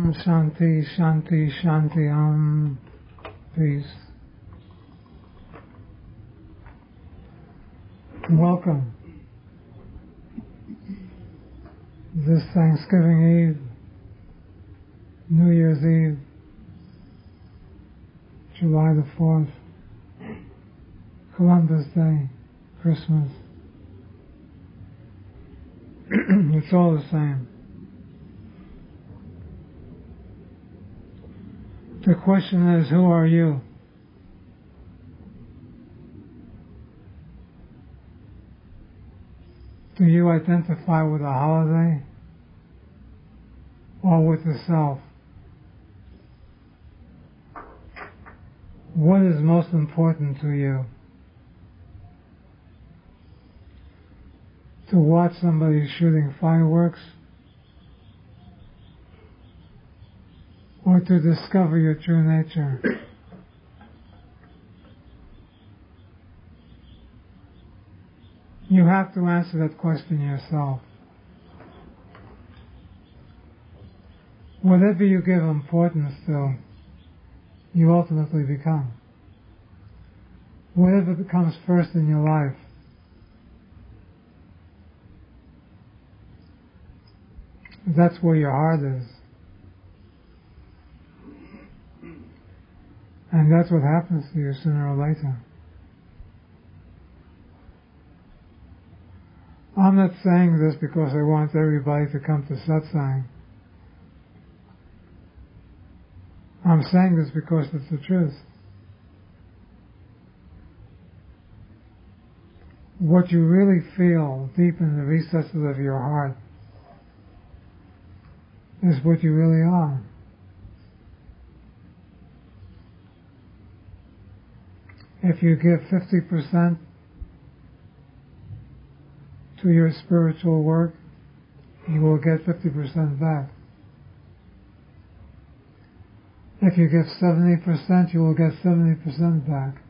Shanti, Shanti, Shanti, peace. Welcome. This Thanksgiving Eve, New Year's Eve, July the 4th, Columbus Day, Christmas. It's all the same. The question is, who are you? Do you identify with a holiday or with the self? What is most important to you? To watch somebody shooting fireworks, or to discover your true nature? You have to answer that question yourself. Whatever you give importance to, you ultimately become. Whatever becomes first in your life, that's where your heart is. And that's what happens to you sooner or later. I'm not saying this because I want everybody to come to satsang. I'm saying this because it's the truth. What you really feel deep in the recesses of your heart is what you really are. If you give 50% to your spiritual work, you will get 50% back. If you give 70%, you will get 70% back.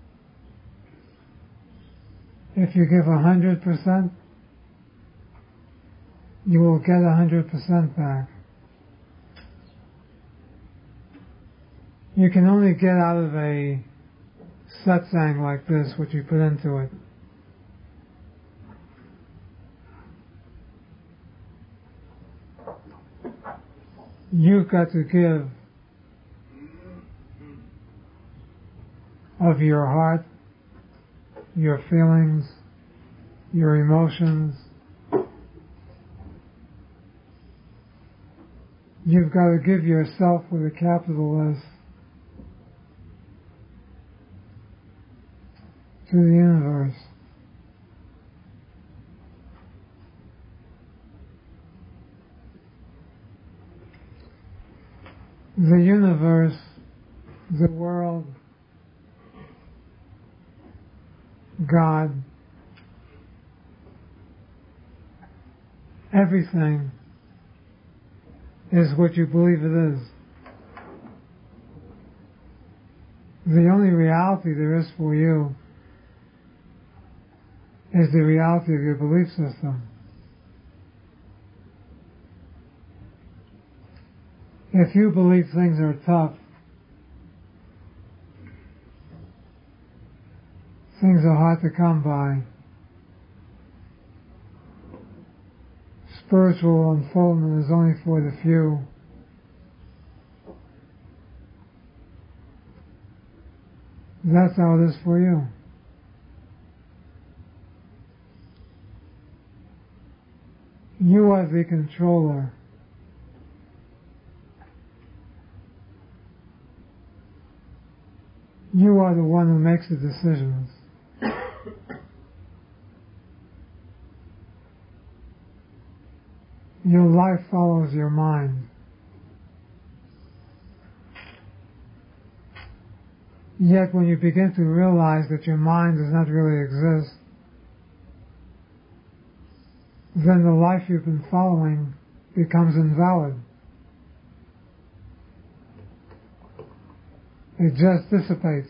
If you give 100%, you will get 100% back. You can only get out of a satsang like this what you put into it. You've got to give of your heart, your feelings, your emotions. You've got to give yourself with a capital S to the universe. The universe, the world, God, everything is what you believe it is. The only reality there is for you is the reality of your belief system. If you believe things are tough, things are hard to come by, spiritual unfoldment is only for the few, that's how it is for you. You are the controller. You are the one who makes the decisions. Your life follows your mind. Yet when you begin to realize that your mind does not really exist, then the life you've been following becomes invalid. It just dissipates,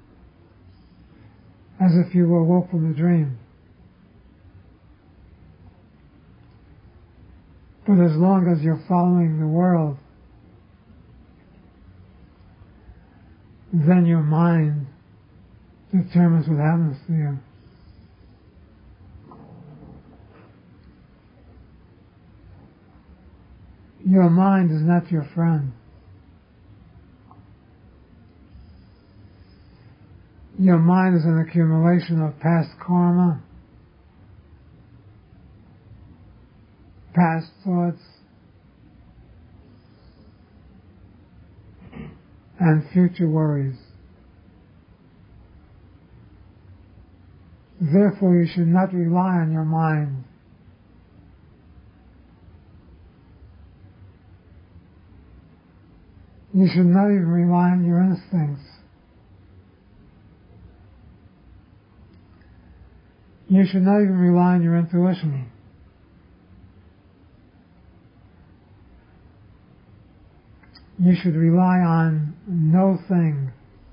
as if you awoke from a dream. But as long as you're following the world, then your mind determines what happens to you. Your mind is not your friend. Your mind is an accumulation of past karma, past thoughts, and future worries. Therefore, you should not rely on your mind. You should not even rely on your instincts. You should not even rely on your intuition. You should rely on no thing.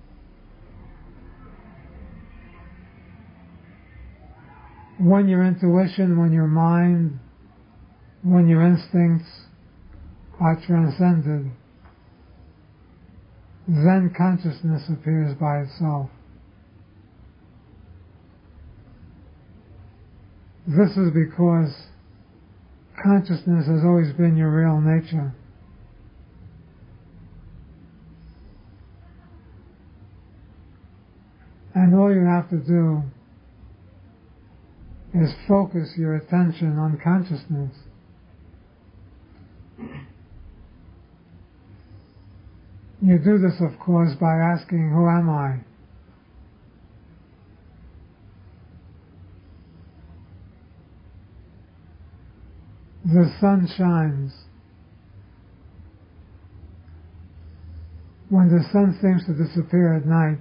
When your intuition, when your mind, when your instincts are transcended, then consciousness appears by itself. This is because consciousness has always been your real nature. And all you have to do is focus your attention on consciousness. You do this, of course, by asking, who am I? The sun shines. When the sun seems to disappear at night,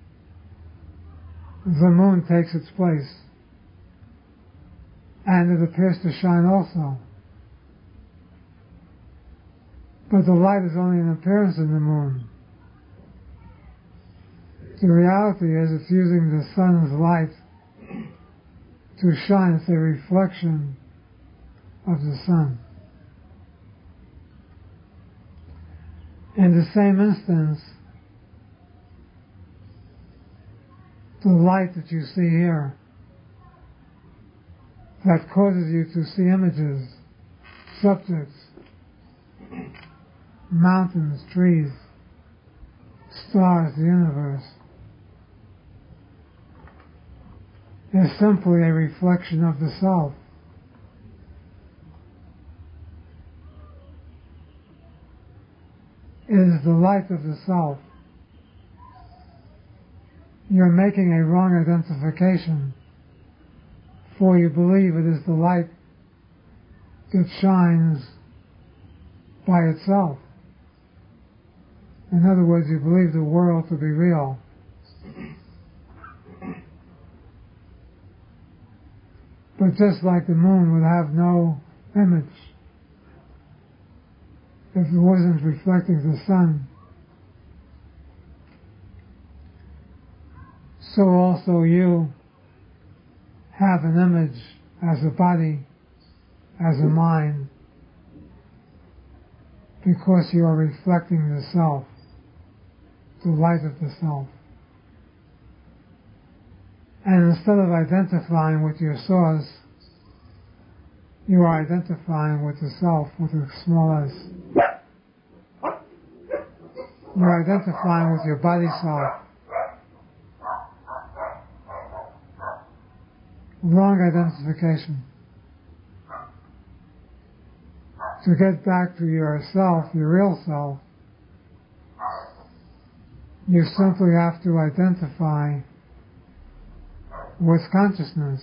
the moon takes its place, and it appears to shine also. But the light is only an appearance in the moon. The reality is it's using the sun's light to shine. It's a reflection of the sun. In the same instance, the light that you see here, that causes you to see images, subjects, mountains, trees, stars, the universe, is simply a reflection of the self. It is the light of the self. You're making a wrong identification, for you believe it is the light that shines by itself. In other words, you believe the world to be real. But just like the moon would have no image if it wasn't reflecting the sun, so also you have an image as a body, as a mind, because you are reflecting the self, the light of the self. And instead of identifying with your source, you are identifying with the self with a small s. You're identifying with your body self. Wrong identification. To get back to yourself, your real self, you simply have to identify with consciousness.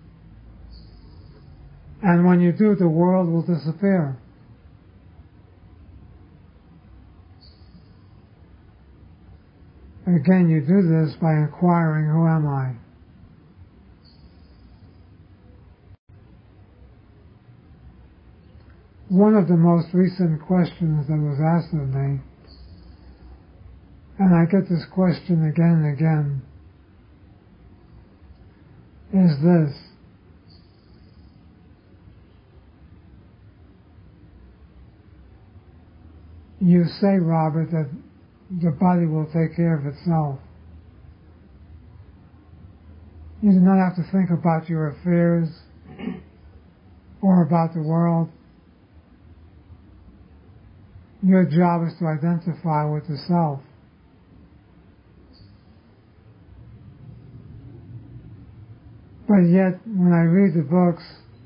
And when you do, the world will disappear. Again, you do this by inquiring, who am I? One of the most recent questions that was asked of me, and I get this question again and again, is this: you say, Robert, that the body will take care of itself. You do not have to think about your affairs or about the world. Your job is to identify with the self. But yet, when I read the books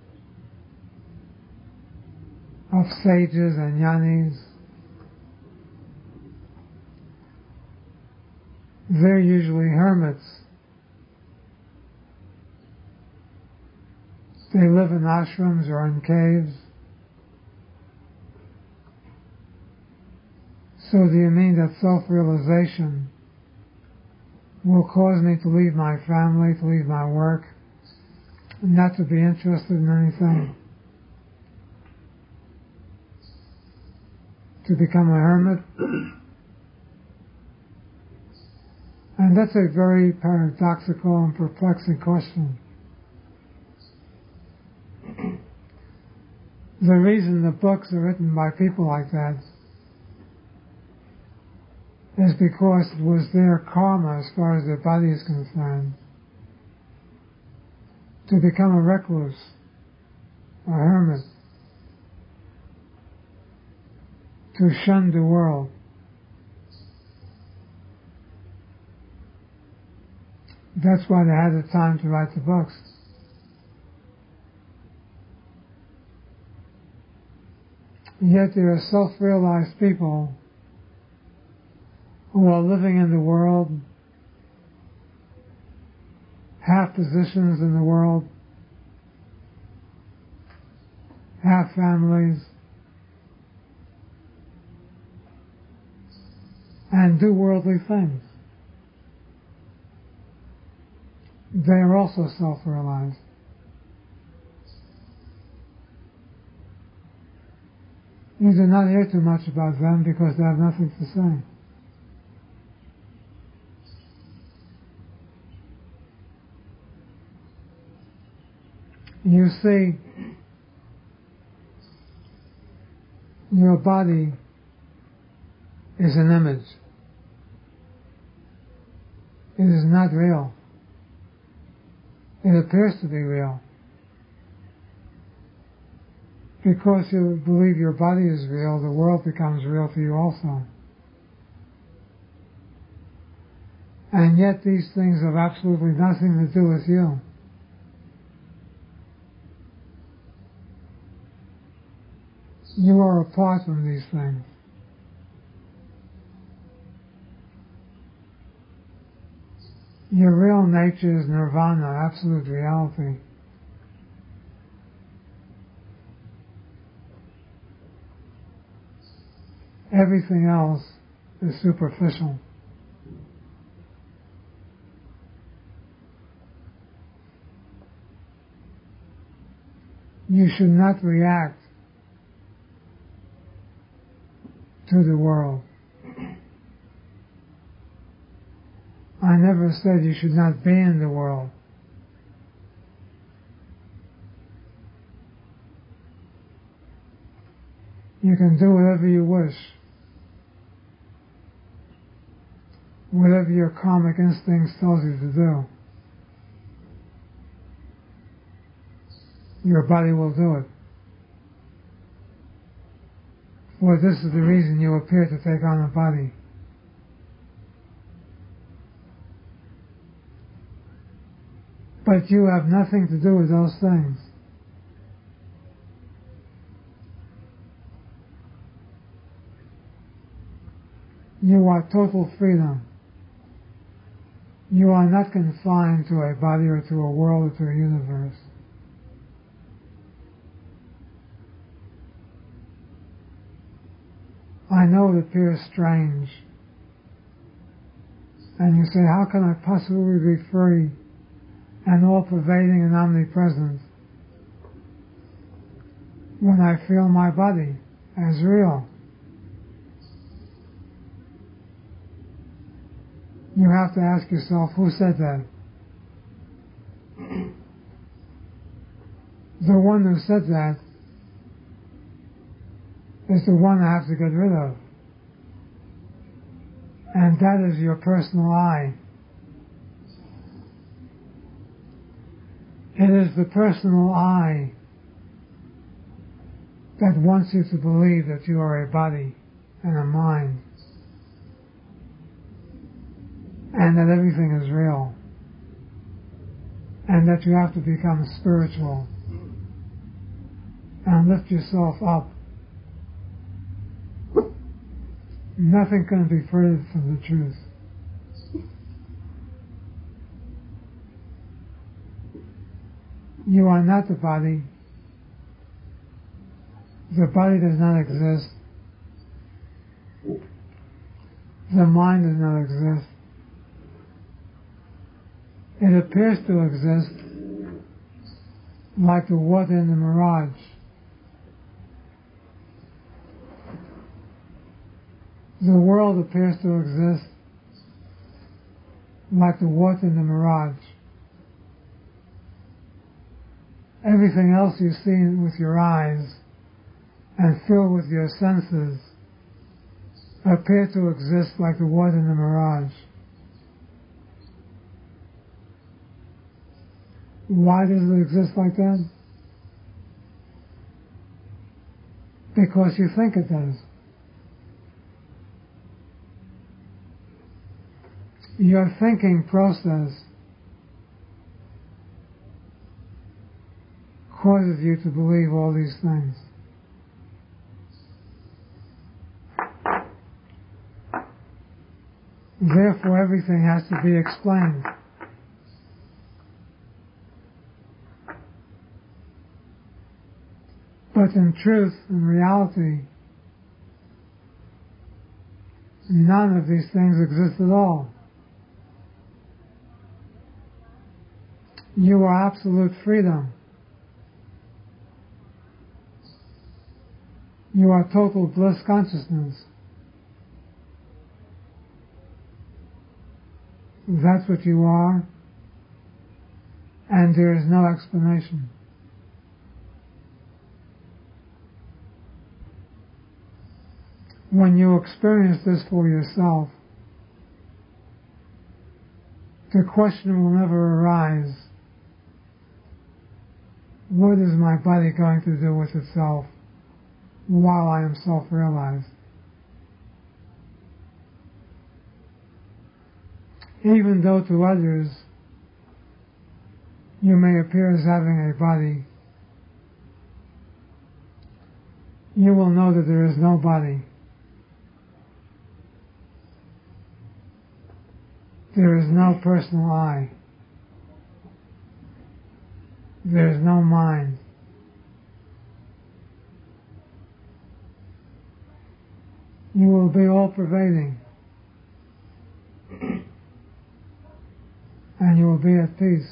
of sages and jnanis, they're usually hermits. They live in ashrams or in caves. So do you mean that self-realization will cause me to leave my family, to leave my work, not to be interested in anything? To become a hermit? And that's a very paradoxical and perplexing question. The reason the books are written by people like that is because it was their karma, as far as their body is concerned, to become a recluse, a hermit, to shun the world. That's why they had the time to write the books. Yet there are self-realized people who are living in the world, have positions in the world, have families, and do worldly things. They are also self-realized. You do not hear too much about them because they have nothing to say. You see, your body is an image. It is not real. It appears to be real. Because you believe your body is real, the world becomes real to you also. And yet these things have absolutely nothing to do with you. You are apart from these things. Your real nature is nirvana, absolute reality. Everything else is superficial. You should not react to the world. I never said you should not be in the world. You can do whatever you wish. Whatever your karmic instincts tells you to do. Your body will do it. For this is the reason you appear to take on a body. But you have nothing to do with those things. You are total freedom. You are not confined to a body or to a world or to a universe. I know it appears strange. And you say, how can I possibly be free and all-pervading and omnipresent when I feel my body as real? You have to ask yourself, who said that? The one who said that is the one I have to get rid of. And that is your personal I. It is the personal I that wants you to believe that you are a body and a mind, and that everything is real, and that you have to become spiritual and lift yourself up. Nothing can be further from the truth. You are not the body. The body does not exist. The mind does not exist. It appears to exist like the water in the mirage. The world appears to exist like the water in the mirage. Everything else you see with your eyes and feel with your senses appear to exist like the water in the mirage. Why does it exist like that? Because you think it does. Your thinking process causes you to believe all these things. Therefore, everything has to be explained. But in truth, in reality, none of these things exist at all. You are absolute freedom. You are total bliss consciousness. That's what you are, and there is no explanation. When you experience this for yourself, the question will never arise, what is my body going to do with itself while I am self-realized? Even though to others you may appear as having a body, you will know that there is no body. There is no personal I. There is no mind. You will be all-pervading, and you will be at peace.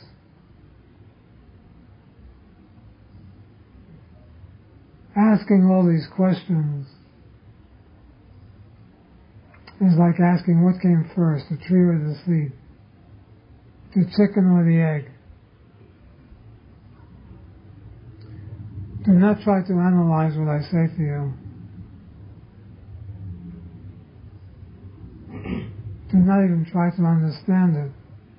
Asking all these questions is like asking what came first, the tree or the seed, the chicken or the egg. Do not try to analyze what I say to you. Do not even try to understand it.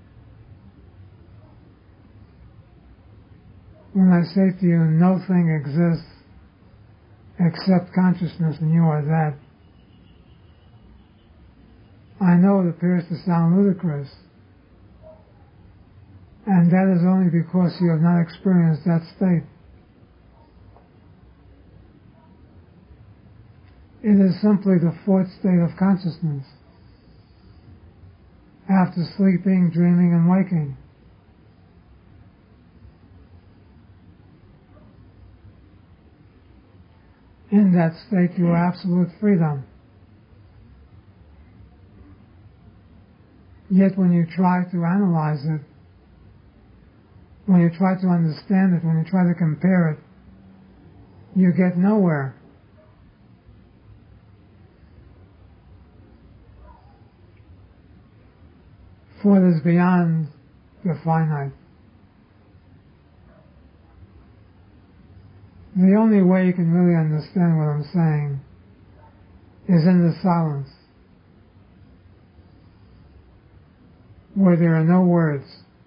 When I say to you, no thing exists except consciousness and you are that, I know it appears to sound ludicrous, and that is only because you have not experienced that state. It is simply the fourth state of consciousness, after sleeping, dreaming, and waking. In that state, you are absolute freedom. Yet when you try to analyze it, when you try to understand it, when you try to compare it, you get nowhere. For it is beyond the finite. The only way you can really understand what I'm saying is in the silence. where there are no words.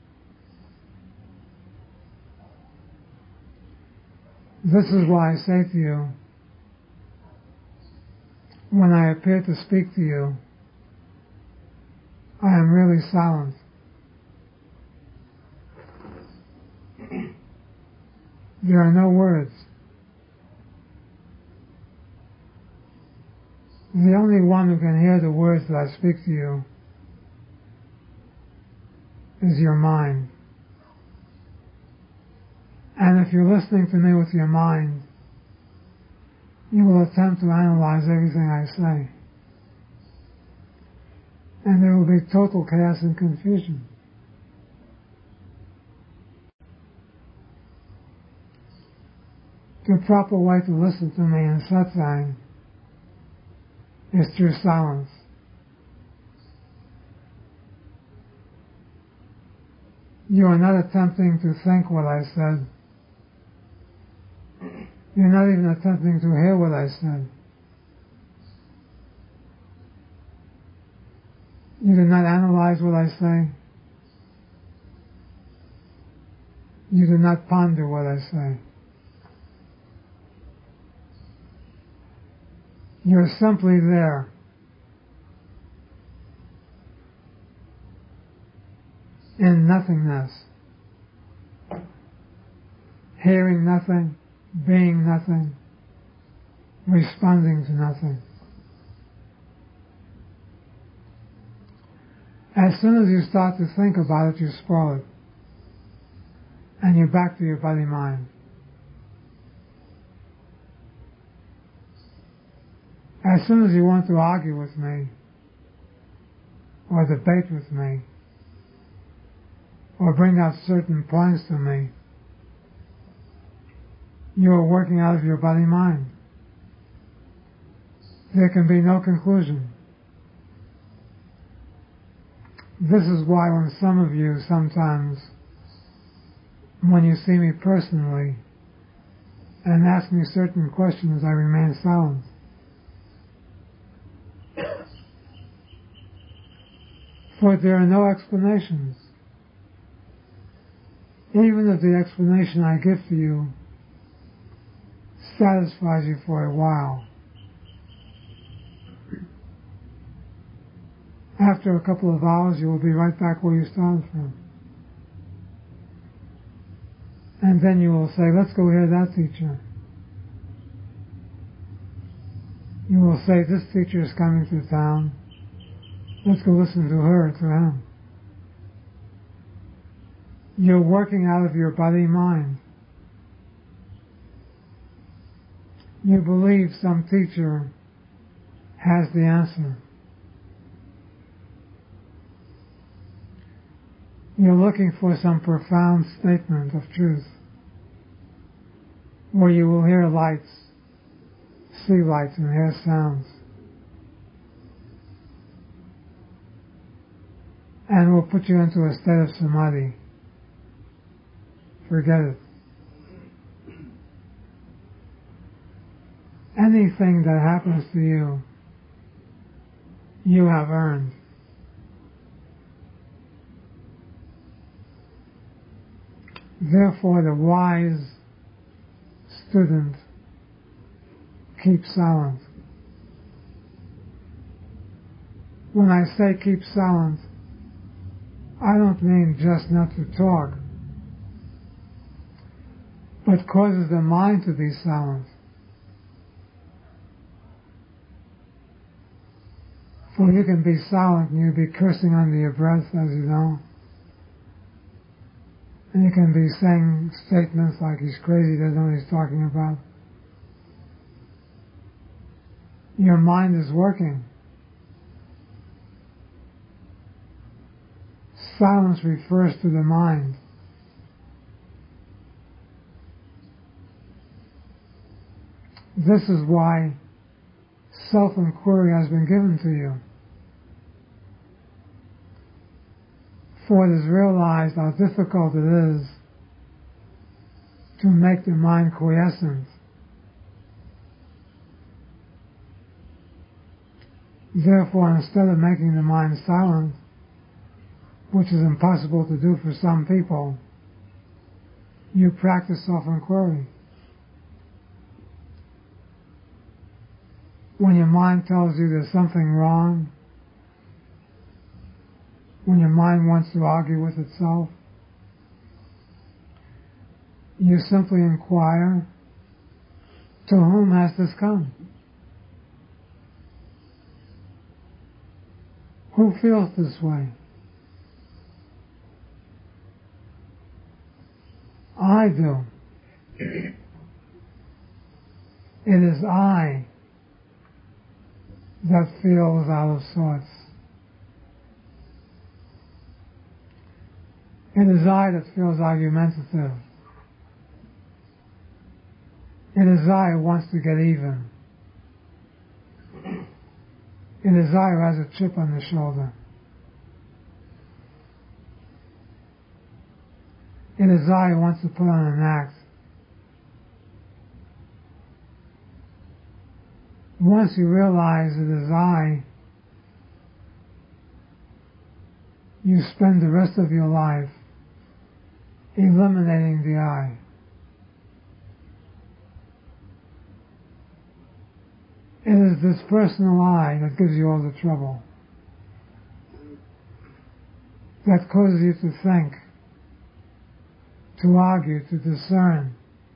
This is why I say to you, when I appear to speak to you, I am really silent. There are no words. The only one who can hear the words that I speak to you is your mind. And if you're listening to me with your mind, you will attempt to analyze everything I say. And there will be total chaos and confusion. The proper way to listen to me in satsang is through silence. You are not attempting to think what I said. You're not even attempting to hear what I said. You do not analyze what I say. You do not ponder what I say. You're simply there. In nothingness. Hearing nothing, being nothing, responding to nothing. As soon as you start to think about it, you spoil it. And you're back to your body-mind. As soon as you want to argue with me, or debate with me, or bring out certain points to me, you are working out of your body-mind. There can be no conclusion. This is why when some of you sometimes, when you see me personally and ask me certain questions, I remain silent. For there are no explanations. Even if the explanation I give to you satisfies you for a while, after a couple of hours you will be right back where you started from. And then you will say, let's go hear that teacher. You will say, this teacher is coming to town. Let's go listen to her, to him. You're working out of your body-mind. You believe some teacher has the answer. You're looking for some profound statement of truth, where you will hear lights, see lights, and hear sounds. And will put you into a state of samadhi. Forget it. Anything that happens to you, you have earned. Therefore, the wise student keeps silent. When I say keep silent, I don't mean just not to talk, but causes the mind to be silent. For you can be silent and you'll be cursing under your breath, as you know. And you can be saying statements like he's crazy, doesn't know what he's talking about. Your mind is working. Silence refers to the mind. This is why self-inquiry has been given to you. For it is realized how difficult it is to make the mind quiescent. Therefore, instead of making the mind silent, which is impossible to do for some people, you practice self-inquiry. When your mind tells you there's something wrong, when your mind wants to argue with itself, you simply inquire, to whom has this come? Who feels this way? I do. It is I that feels out of sorts. It is I that feels argumentative. It is I who wants to get even. It is I who has a chip on the shoulder. It is I who wants to put on an act. Once you realize it is I, you spend the rest of your life eliminating the I. It is this personal I that gives you all the trouble, that causes you to think, to argue, to discern,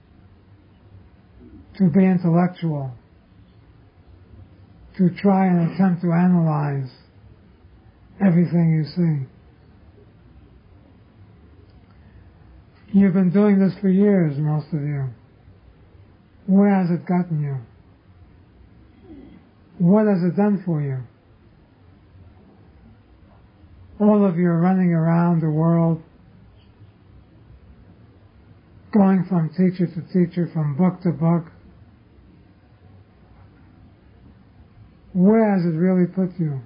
to be intellectual, to try and attempt to analyze everything you see. You've been doing this for years, most of you. Where has it gotten you? What has it done for you? All of you are running around the world, going from teacher to teacher, from book to book. Where has it really put you?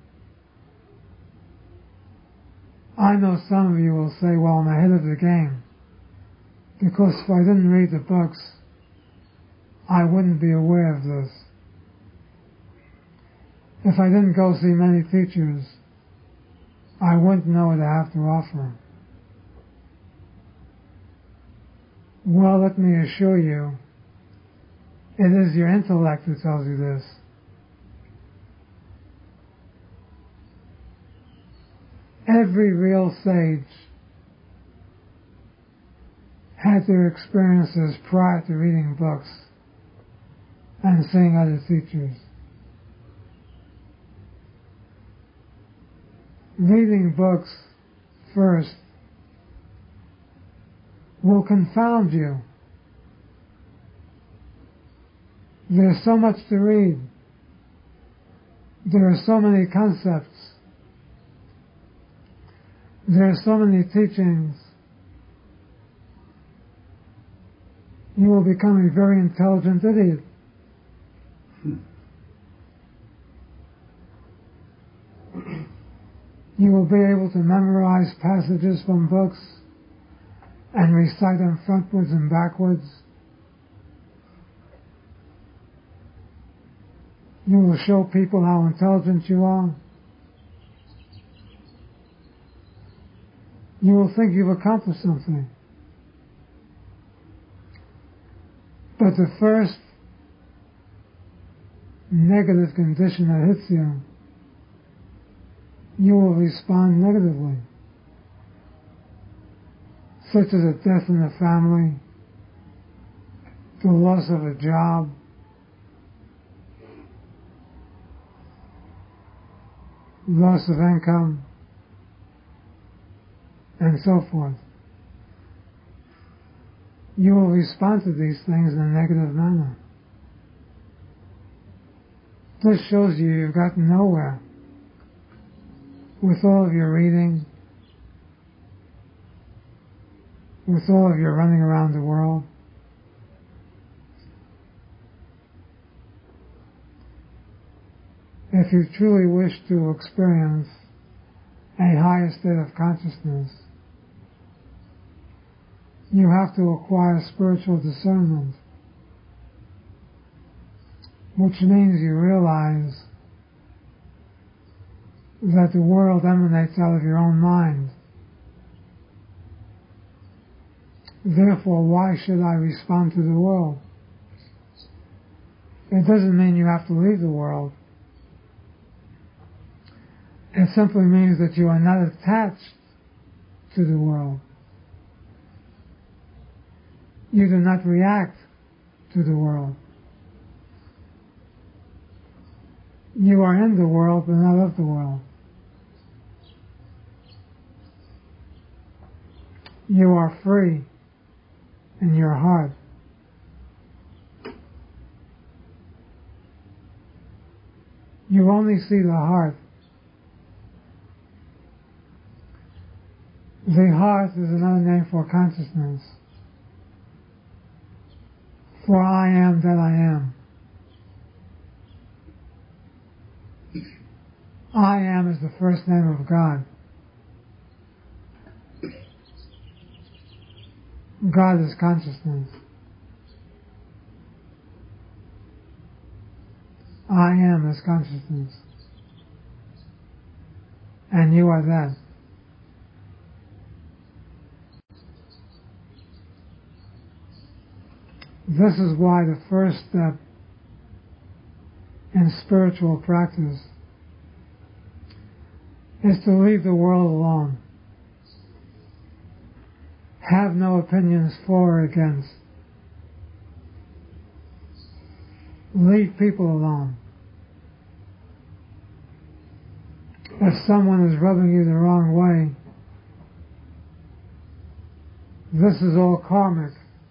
I know some of you will say, well, I'm ahead of the game, because if I didn't read the books, I wouldn't be aware of this. If I didn't go see many teachers, I wouldn't know what I have to offer. Well, let me assure you, it is your intellect who tells you this. Every real sage had their experiences prior to reading books and seeing other teachers. Reading books first will confound you. There's so much to read. There are so many concepts. There are so many teachings. You will become a very intelligent idiot. You will be able to memorize passages from books and recite them frontwards and backwards. You will show people how intelligent you are. You will think you've accomplished something. But the first negative condition that hits you, you will respond negatively, such as a death in the family, the loss of a job, loss of income, and so forth. You will respond to these things in a negative manner. This shows you've gotten nowhere with all of your reading, with all of your running around the world. If you truly wish to experience a higher state of consciousness, you have to acquire spiritual discernment, which means you realize that the world emanates out of your own mind. Therefore, why should I respond to the world? It doesn't mean you have to leave the world. It simply means that you are not attached to the world. You do not react to the world. You are in the world, but not of the world. You are free in your heart. You only see the heart. The heart is another name for consciousness. For I am that I am. I am is the first name of God. God is consciousness. I am is consciousness. And you are that. This is why the first step in spiritual practice is to leave the world alone. Have no opinions for or against. Leave people alone. If someone is rubbing you the wrong way, this is all karmic.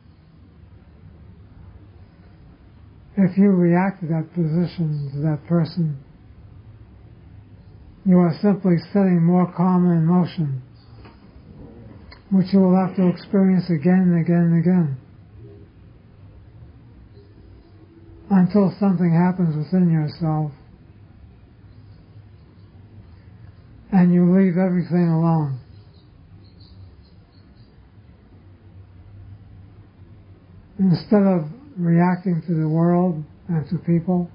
If you react to that position, to that person, you are simply setting more karma in motion, which you will have to experience again and again and again, until something happens within yourself and you leave everything alone. Instead of reacting to the world and to people,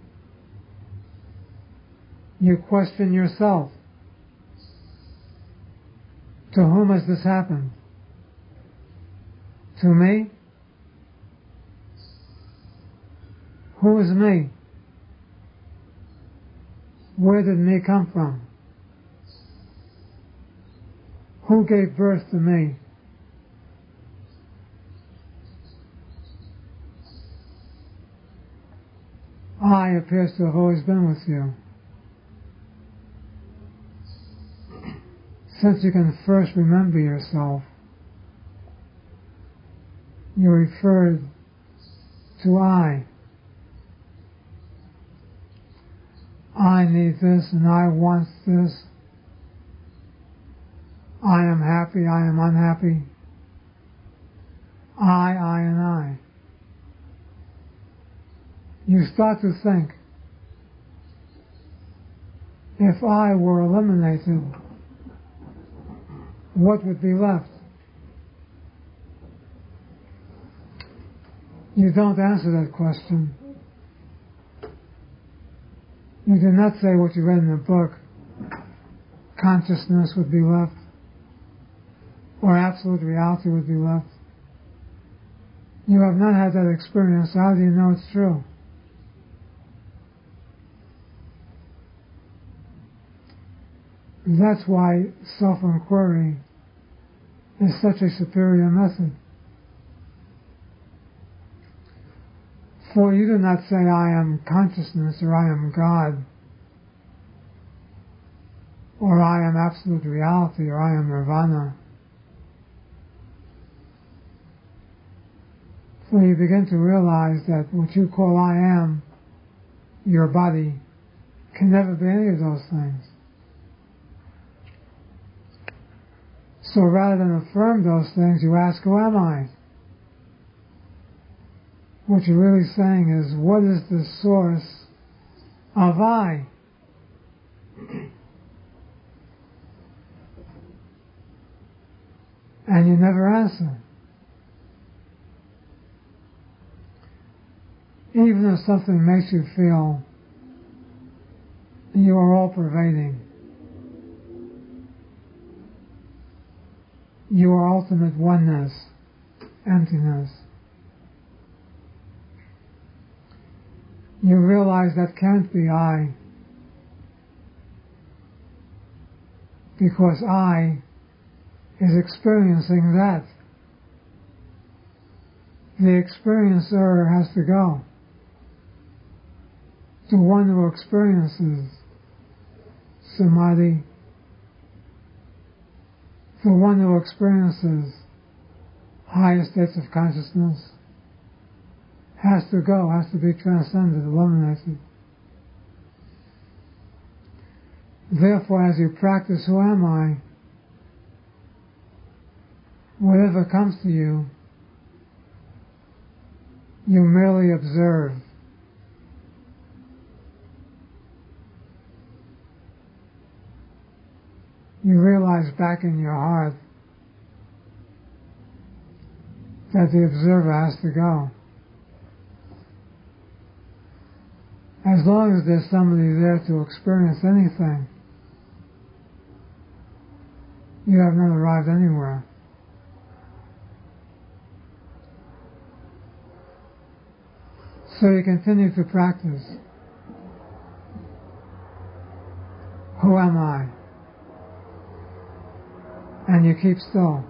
you question yourself. To whom has this happened? To me? Who is me? Where did me come from? Who gave birth to me? I appears to have always been with you. Since you can first remember yourself, you referred to I. I need this and I want this. I am happy, I am unhappy. I, and I. You start to think, if I were eliminated, what would be left? You don't answer that question. You do not say what you read in the book, consciousness would be left, or absolute reality would be left. You have not had that experience, so how do you know it's true? That's why self-inquiry is such a superior method. For you do not say, I am consciousness, or I am God, or I am absolute reality, or I am nirvana. For you begin to realize that what you call I am, your body, can never be any of those things. So rather than affirm those things, you ask, who am I? What you're really saying is, what is the source of I? And you never answer. Even if something makes you feel you are all pervading, you are ultimate oneness, emptiness. You realize that can't be I, because I is experiencing that. The experiencer has to go. The one who experiences samadhi, the one who experiences higher states of consciousness, has to go, has to be transcended, eliminated. Therefore, as you practice who am I, whatever comes to you, you merely observe. You realize back in your heart that the observer has to go. As long as there's somebody there to experience anything, you have not arrived anywhere. So you continue to practice. Who am I? And you keep still.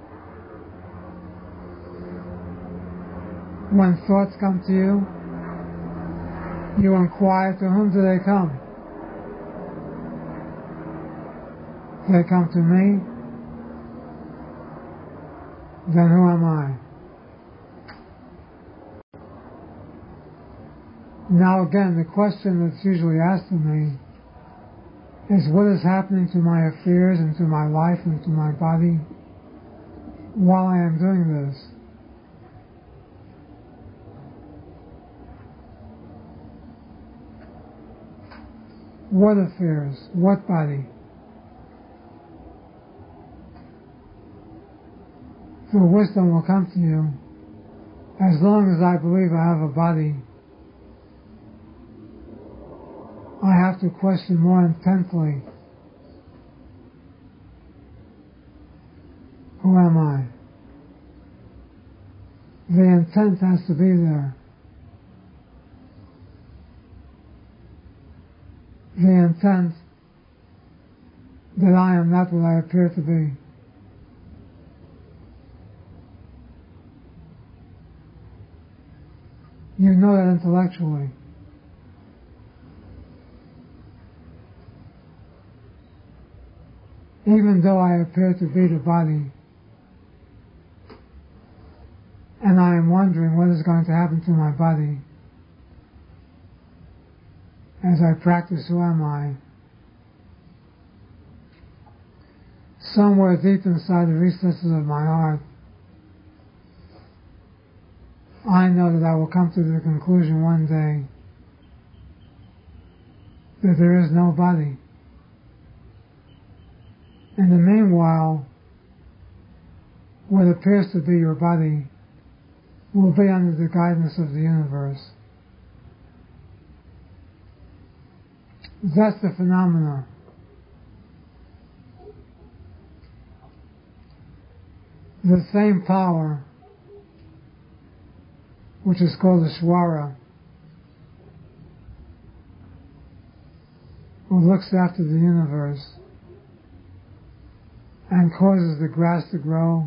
When thoughts come to you, you inquire, to whom do they come? They come to me, then who am I? Now again, the question that's usually asked of me is, what is happening to my affairs and to my life and to my body while I am doing this? What affairs? What body? The wisdom will come to you. As long as I believe I have a body, I have to question more intently, who am I? The intent has to be there. The intent that I am not what I appear to be. You know that intellectually. Even though I appear to be the body, and I am wondering what is going to happen to my body as I practice who am I, somewhere deep inside the recesses of my heart, I know that I will come to the conclusion one day that there is no body. In the meanwhile, what appears to be your body will be under the guidance of the universe. That's the phenomena. The same power, which is called the Shwara, who looks after the universe and causes the grass to grow,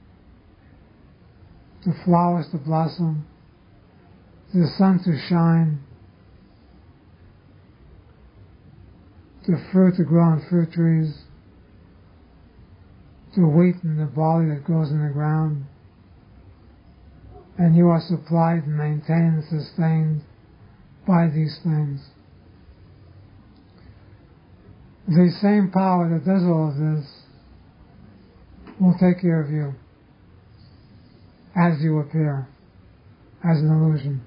the flowers to blossom, the sun to shine, the fruit to grow on fruit trees, the wheat and the barley that grows in the ground, and you are supplied and maintained and sustained by these things. The same power that does all of this will take care of you as you appear, as an illusion.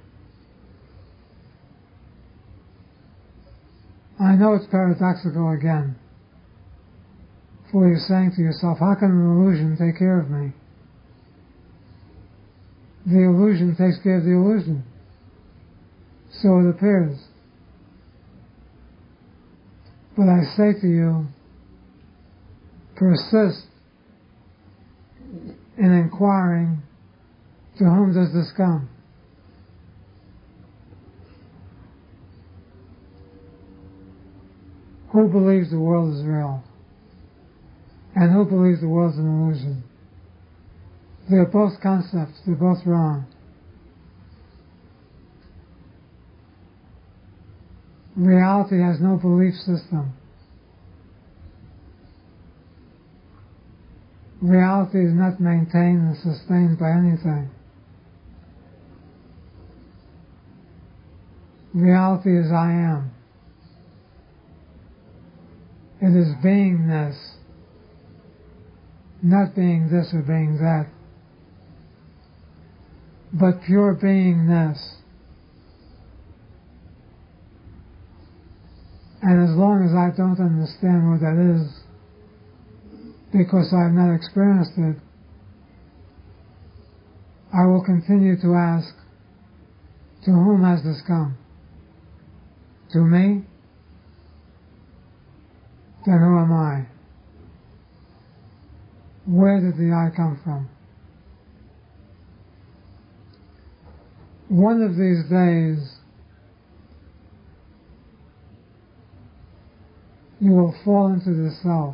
I know it's paradoxical again, for you're saying to yourself, how can an illusion take care of me? The illusion takes care of the illusion. So it appears. But I say to you, persist in inquiring, to whom does this come? Who believes the world is real? And who believes the world is an illusion? They're both concepts, they're both wrong. Reality has no belief system. Reality is not maintained and sustained by anything. Reality is I am. It is beingness, not being this or being that, but pure beingness. And as long as I don't understand what that is, because I have not experienced it, I will continue to ask, to whom has this come? To me? Then who am I? Where did the I come from? One of these days, you will fall into the self,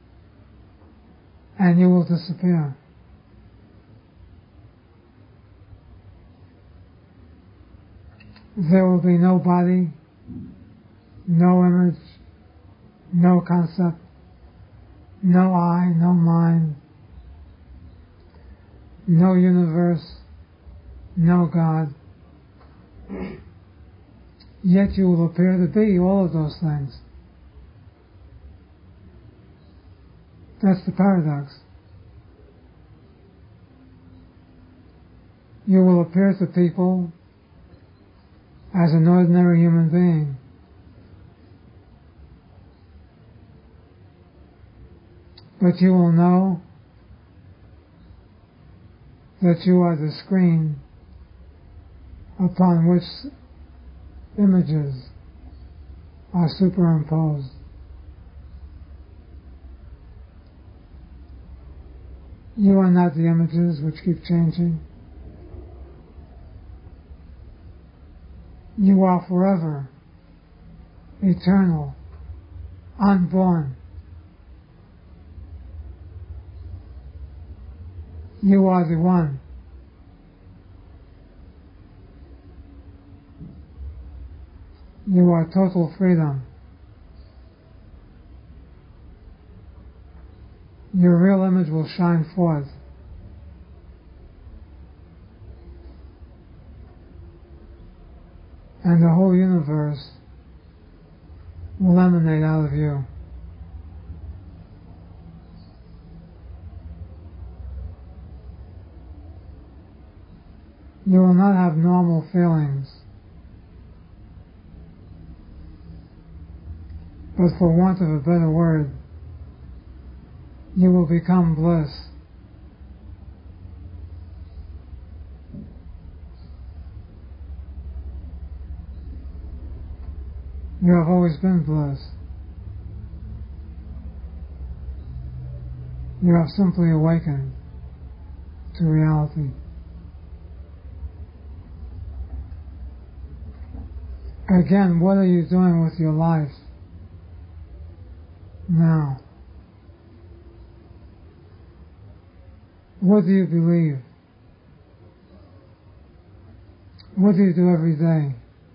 and you will disappear. There will be no body, no image, no concept, no I, no mind, no universe, no God. Yet you will appear to be all of those things. That's the paradox. You will appear to people as an ordinary human being. But you will know that you are the screen upon which images are superimposed. You are not the images which keep changing. You are forever, eternal, unborn. You are the one. You are total freedom. Your real image will shine forth. And the whole universe will emanate out of you. You will not have normal feelings, but for want of a better word, you will become bliss. You have always been bliss. You have simply awakened to reality. Again, what are you doing with your life now? What do you believe? What do you do every day?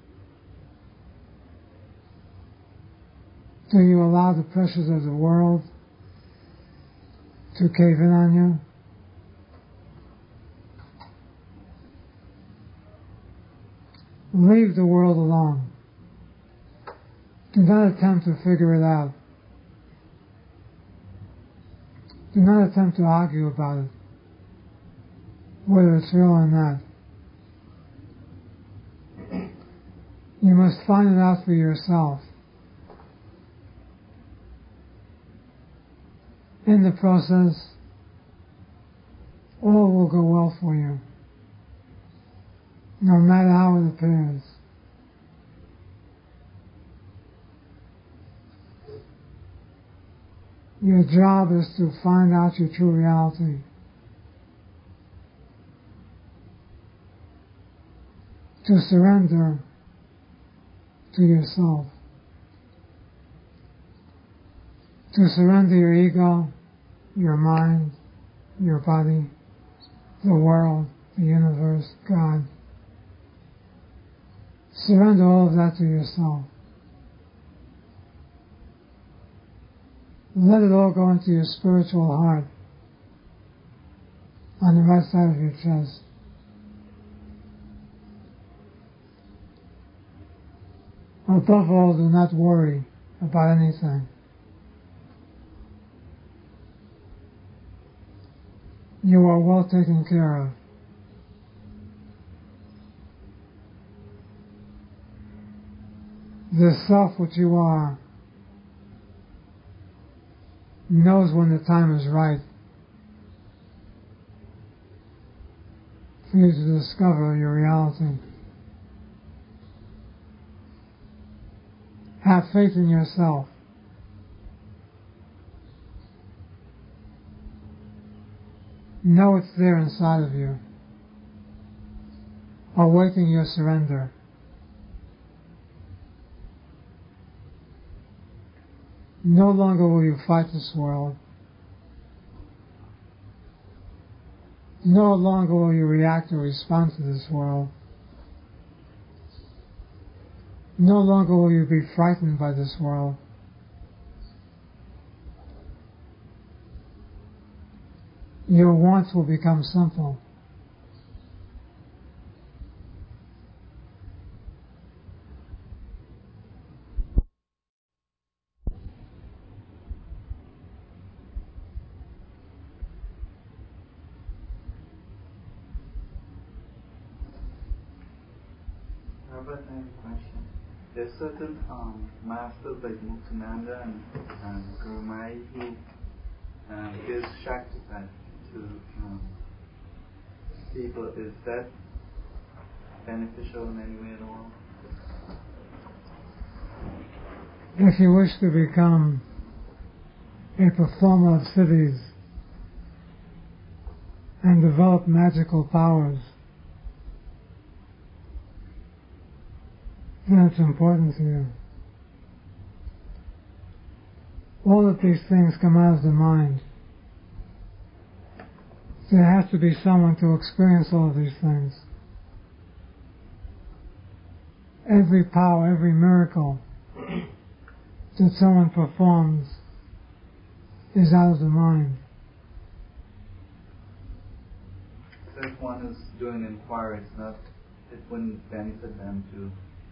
Do you allow the pressures of the world to cave in on you? Leave the world alone. Do not attempt to figure it out. Do not attempt to argue about it, whether it's real or not. You must find it out for yourself. In the process, all will go well for you, no matter how it appears. Your job is to find out your true reality to surrender to yourself, to surrender your ego, your mind, your body, the world, the universe, God. Surrender all of that to yourself. Let it all go into your spiritual heart on the right side of your chest. Above all, do not worry about anything. You are well taken care of. The self which you are knows when the time is right for you to discover your reality. Have faith in yourself. Know it's there inside of you, awaiting your surrender. No longer will you fight this world. No longer will you react or respond to this world. No longer will you be frightened by this world. Your wants will become simple. Robert, I have a question. There's certain masters like Muktananda and Guru Mai who gives Shaktipat to people. Is that beneficial in any way at all? If you wish to become a performer of cities and develop magical powers, then it's important to you. All of these things come out of the mind. There has to be someone to experience all of these things. Every power, every miracle that someone performs is out of the mind. So if one is doing inquiry, it wouldn't benefit them to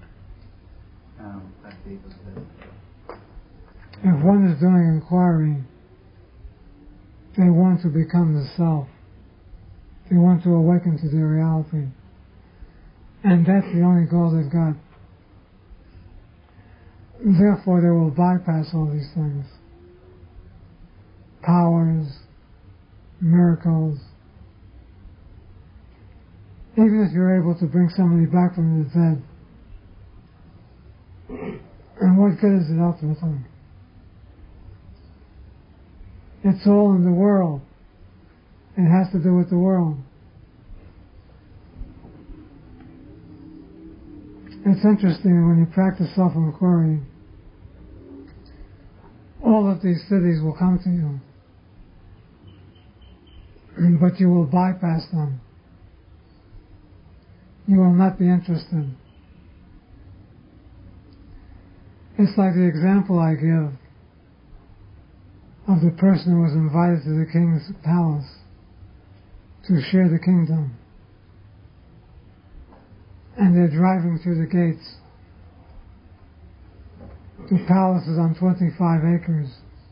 partake of this. If one is doing inquiry, they want to become the self. They want to awaken to their reality. And that's the only goal they've got. Therefore, they will bypass all these things. Powers, miracles. Even if you're able to bring somebody back from the dead, and what good is it ultimately? It's all in the world. It has to do with the world. It's interesting when you practice self-inquiry, all of these cities will come to you, but you will bypass them. You will not be interested. It's like the example I give of the person who was invited to the king's palace to share the kingdom. And they're driving through the gates. The palace is on 25 acres.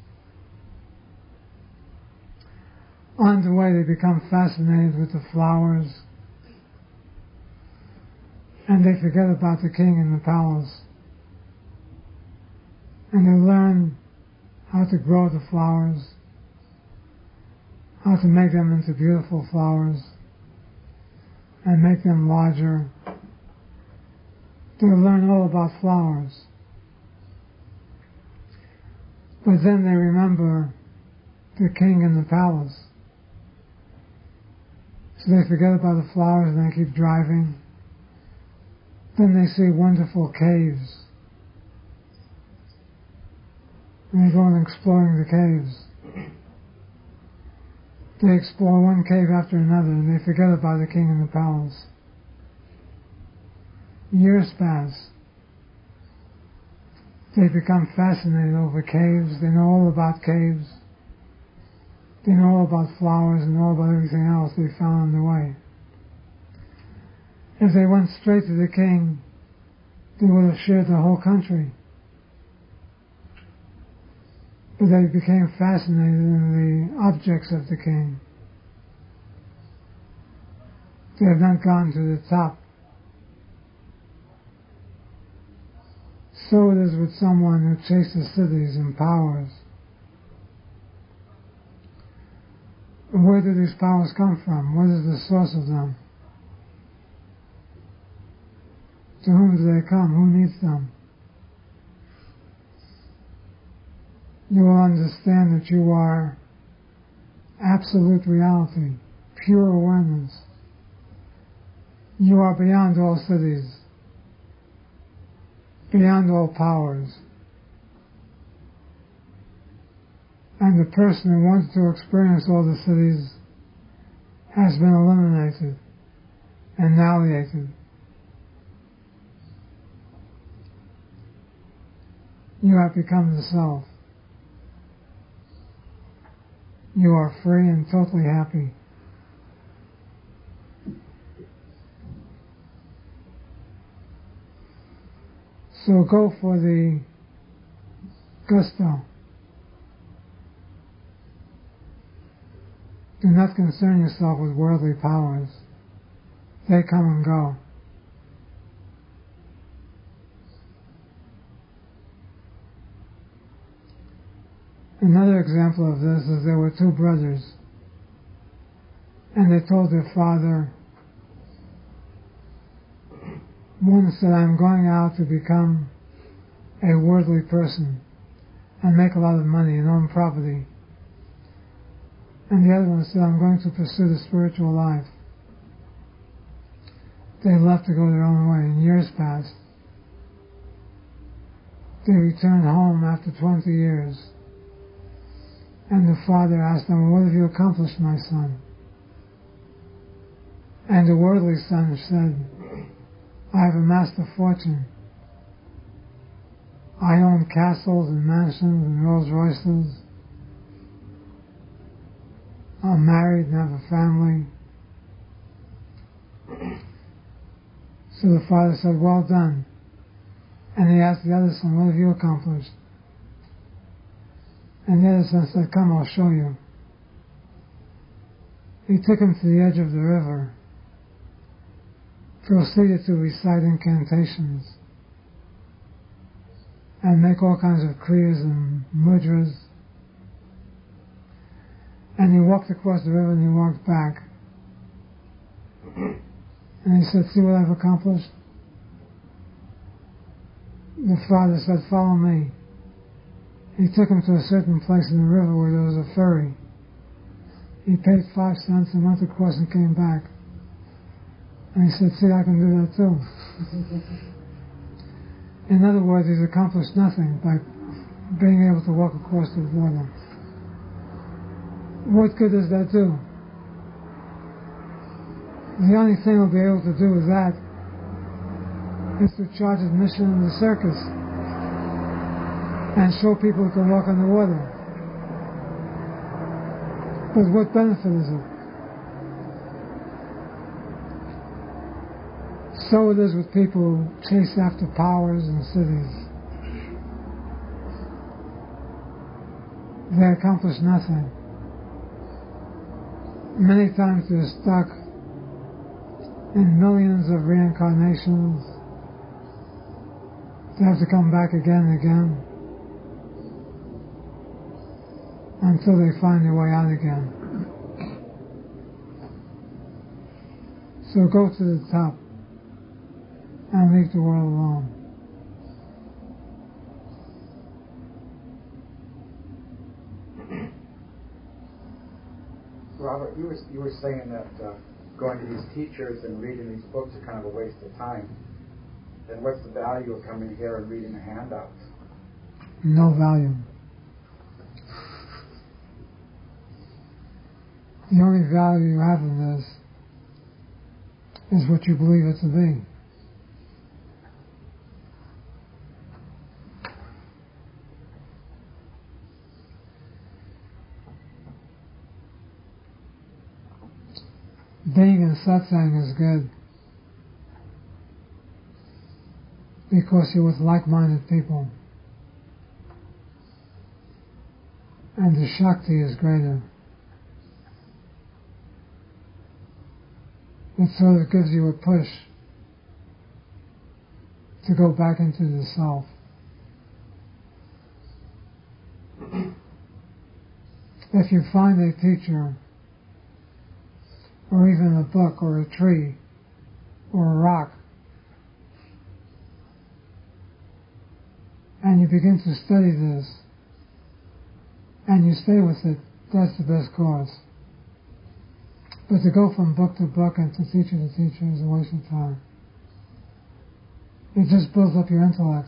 On the way, they become fascinated with the flowers, and they forget about the king and the palace. And they learn how to grow the flowers, how to make them into beautiful flowers, and make them larger. They learn all about flowers. But then they remember the king and the palace. So they forget about the flowers and they keep driving. Then they see wonderful caves. And they go on exploring the caves. They explore one cave after another, and they forget about the king in the palace. Years pass. They become fascinated over caves. They know all about caves. They know all about flowers and all about everything else they found on the way. If they went straight to the king, they would have shared the whole country. But they became fascinated in the objects of the king. They have not gone to the top. So it is with someone who chases cities and powers. Where do these powers come from? What is the source of them? To whom do they come? Who needs them? You will understand that you are absolute reality, pure awareness. You are beyond all cities, beyond all powers. And the person who wants to experience all the cities has been eliminated, annihilated. You have become the self. You are free and totally happy. So go for the gusto. Do not concern yourself with worldly powers. They come and go. Another example of this is there were two brothers, and they told their father, one said, I'm going out to become a worldly person and make a lot of money and own property. And the other one said, I'm going to pursue the spiritual life. They left to go their own way, and years passed. They returned home after 20 years. And the father asked them, what have you accomplished, my son? And the worldly son said, I have amassed a fortune. I own castles and mansions and Rolls Royces. I'm married and have a family. So the father said, well done. And he asked the other son, what have you accomplished? And the other son said, come, I'll show you. He took him to the edge of the river, proceeded to recite incantations, and make all kinds of kriyas and mudras. And he walked across the river and he walked back. And he said, see what I've accomplished? The father said, follow me. He took him to a certain place in the river where there was a ferry. He paid 5 cents and went across and came back. And he said, see, I can do that too. In other words, he's accomplished nothing by being able to walk across the water. What good does that do? The only thing he'll be able to do with that is to charge admission in the circus and show people who can walk on the water. But what benefit is it? So it is with people who chase after powers and cities. They accomplish nothing. Many times they're stuck in millions of reincarnations. They have to come back again and again until they find their way out again. So go to the top and leave the world alone. Robert, you were saying that going to these teachers and reading these books are kind of a waste of time. then what's the value of coming here and reading the handouts? No value. The only value you have in this is what you believe it to be. Being in satsang is good because you're with like-minded people, and the Shakti is greater. It sort of gives you a push to go back into the self. If you find a teacher, or even a book, or a tree, or a rock, and you begin to study this, and you stay with it, that's the best course. But to go from book to book and to teacher to teacher is a waste of time. It just builds up your intellect.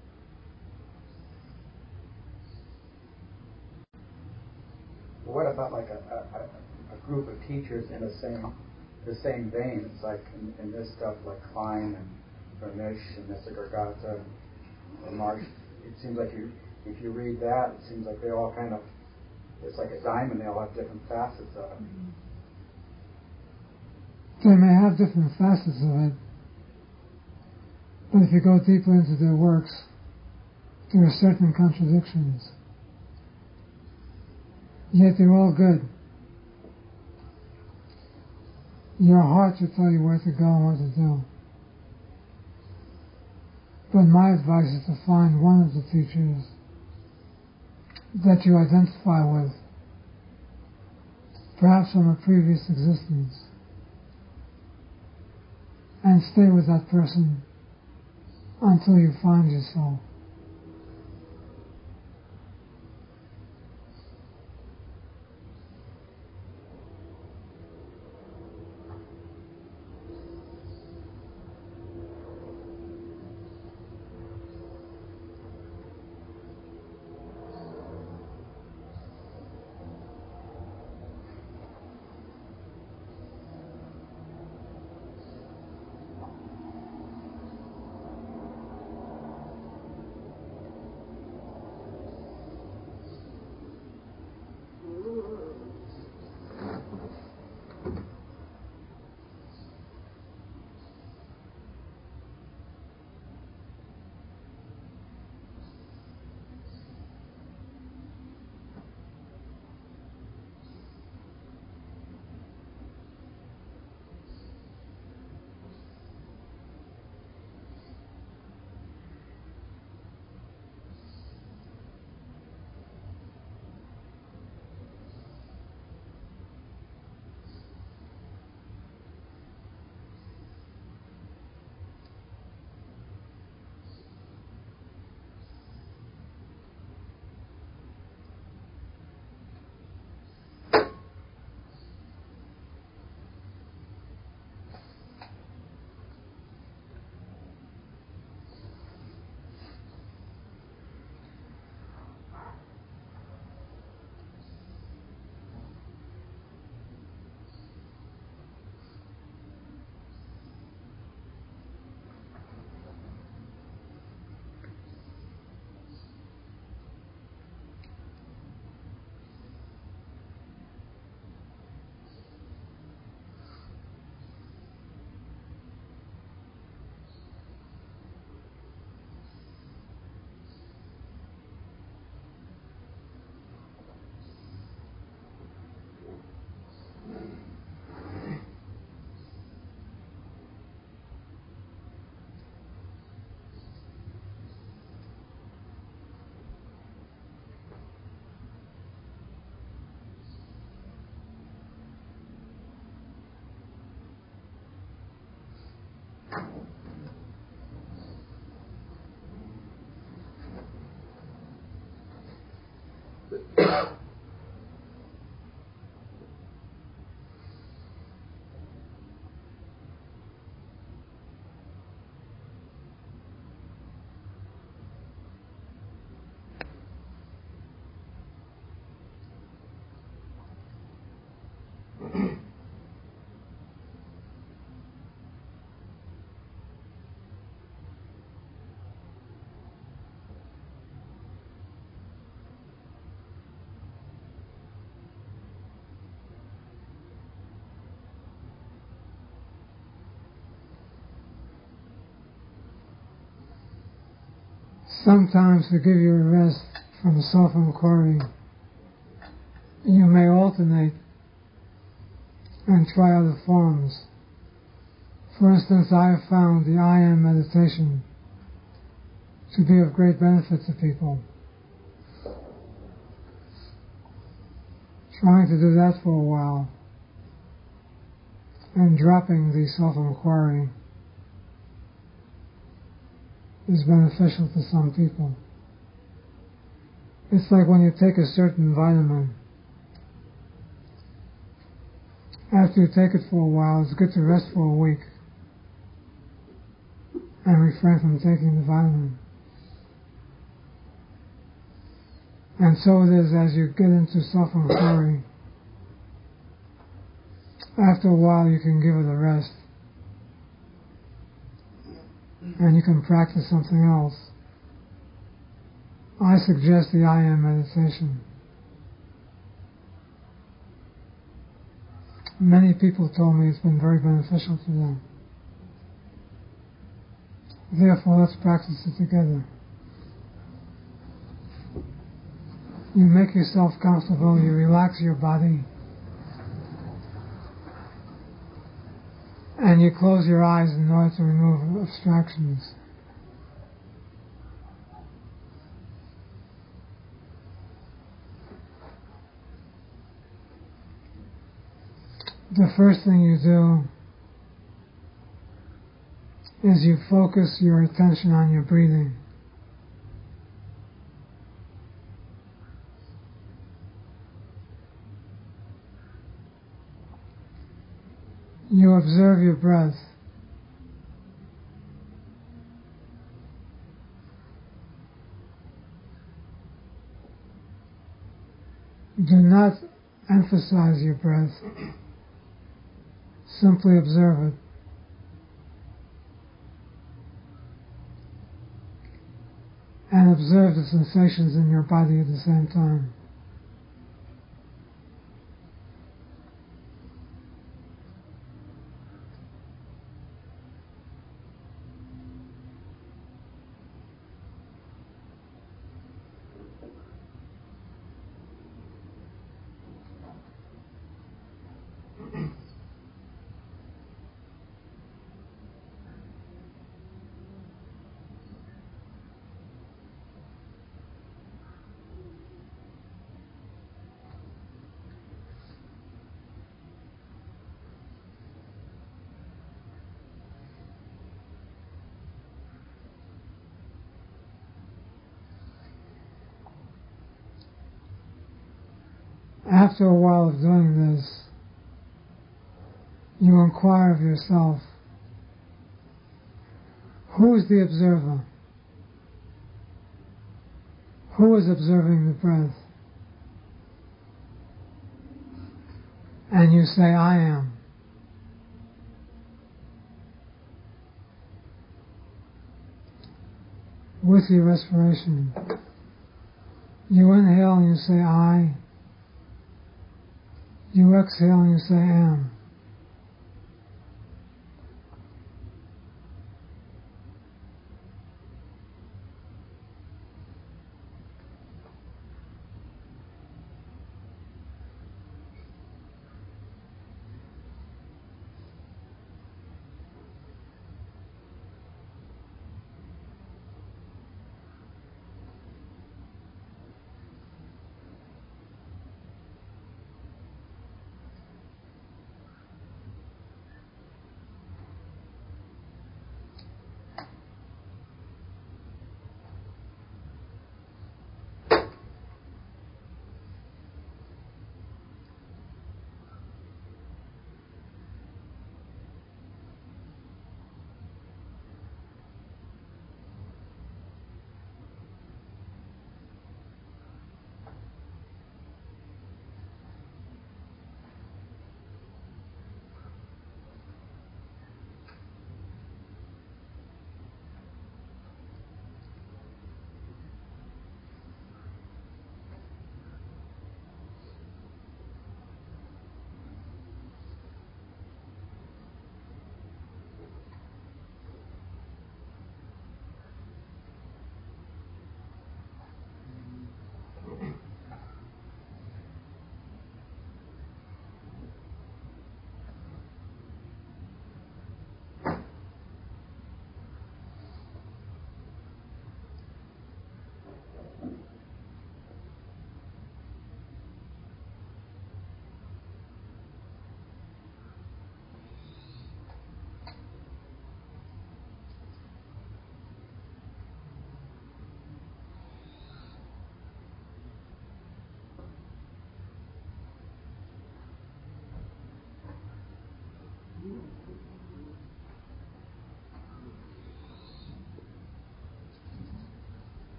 What about like a group of teachers in the same vein? It's like in this stuff like Klein and Ramesh and Nisargadatta and Marsh. It seems like if you read that, it seems like they all kind of, it's like a diamond, they all have different facets of it. They may have different facets of it, but if you go deeper into their works, there are certain contradictions. Yet they're all good. Your heart should tell you where to go and what to do. But my advice is to find one of the teachers that you identify with, perhaps from a previous existence, and stay with that person until you find yourself. Sometimes to give you a rest from self-inquiry, you may alternate and try other forms. For instance, I have found the I Am meditation to be of great benefit to people. Trying to do that for a while and dropping the self-inquiry is beneficial to some people. It's like when you take a certain vitamin. After you take it for a while, it's good to rest for a week and refrain from taking the vitamin. And so it is as you get into self-inquiry. After a while, you can give it a rest. And you can practice something else. I suggest the I Am meditation. Many people told me it's been very beneficial to them. Therefore, let's practice it together. You make yourself comfortable, you relax your body, and you close your eyes in order to remove abstractions. The first thing you do is you focus your attention on your breathing. You observe your breath. Do not emphasize your breath. Simply observe it. And observe the sensations in your body at the same time. After a while of doing this, you inquire of yourself, who is the observer? Who is observing the breath? And you say, I am. With your respiration, you inhale and you say, I. You exhale and you say, am.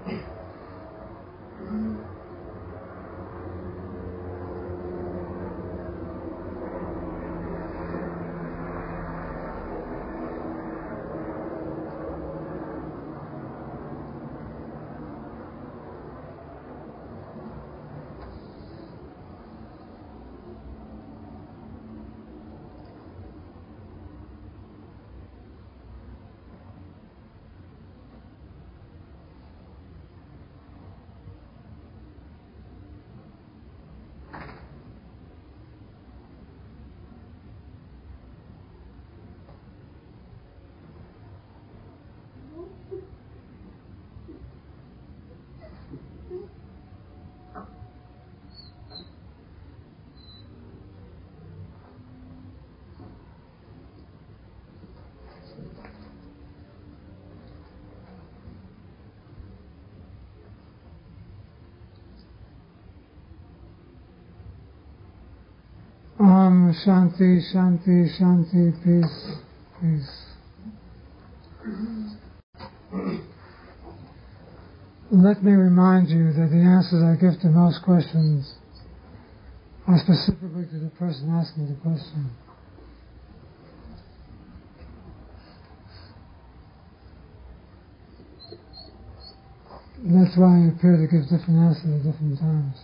Shanti, Shanti, Shanti, peace, peace. Let me remind you that the answers I give to most questions are specifically to the person asking the question. That's why I appear to give different answers at different times.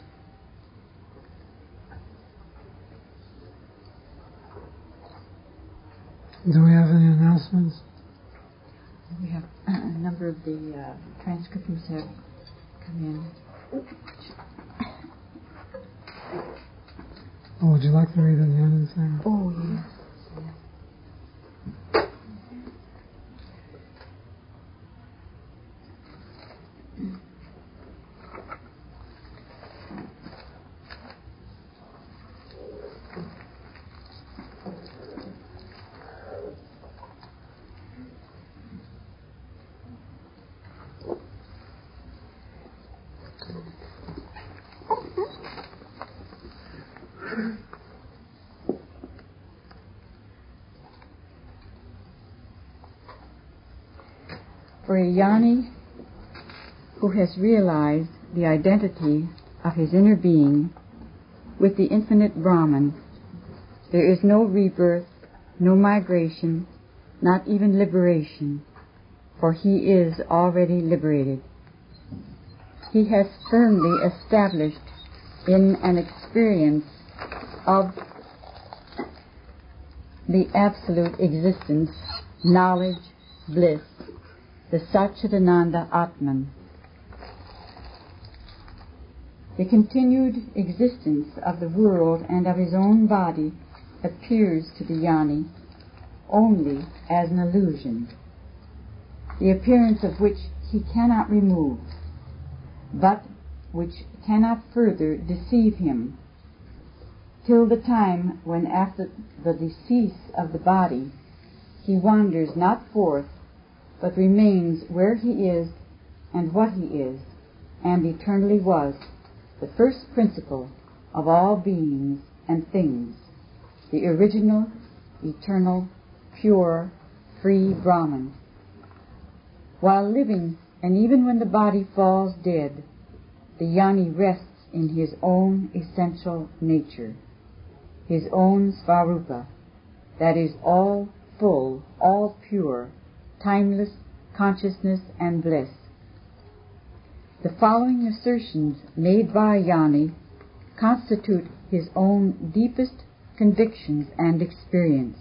Do we have any announcements? We have a number of the transcriptions have come in. Oh, would you like to read at the end of the thing? Oh, yes. For a Jnani who has realized the identity of his inner being with the infinite Brahman, there is no rebirth, no migration, not even liberation, for he is already liberated. He has firmly established in an experience of the absolute existence, knowledge, bliss, the Satchidananda Atman. The continued existence of the world and of his own body appears to the Jnani only as an illusion, the appearance of which he cannot remove, but which cannot further deceive him, till the time when, after the decease of the body, he wanders not forth, but remains where he is and what he is, and eternally was, the first principle of all beings and things, the original, eternal, pure, free Brahman. While living, and even when the body falls dead, the Jnani rests in his own essential nature, his own Svarupa, that is all full, all pure, timeless consciousness and bliss. The following assertions made by Jnani constitute his own deepest convictions and experience.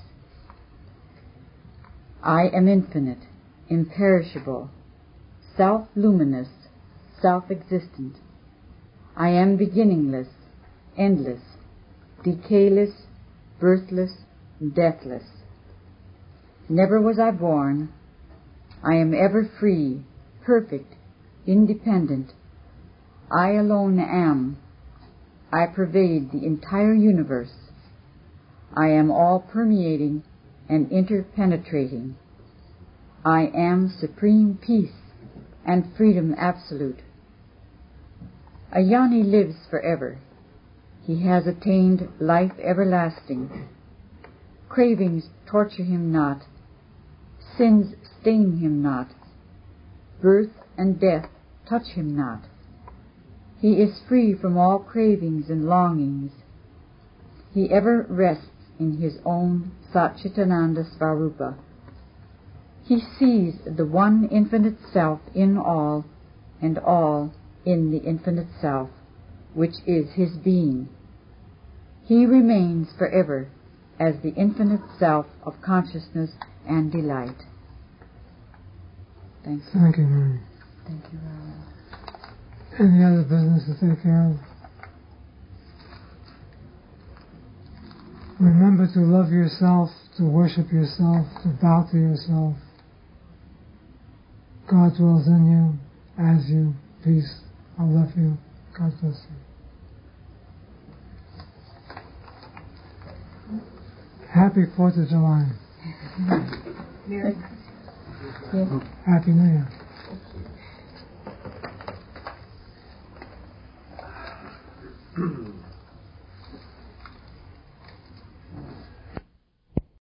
I am infinite, imperishable, self-luminous, self-existent. I am beginningless, endless, decayless, birthless, deathless. Never was I born. I am ever free, perfect, independent. I alone am. I pervade the entire universe. I am all-permeating and interpenetrating. I am supreme peace and freedom absolute. A Jnani lives forever. He has attained life everlasting. Cravings torture him not. Sins stain him not. Birth and death touch him not. He is free from all cravings and longings. He ever rests in his own Satchitananda Svarupa. He sees the one infinite self in all, and all in the infinite self, which is his being. He remains forever as the infinite self of consciousness and delight. Thank you. Thank you, Mary. Thank you, Rara. Any other business to take care of? Remember to love yourself, to worship yourself, to bow to yourself. God dwells in you, as you. Peace. I love you. God bless you. Happy 4th of July. Yes. Happy New Year.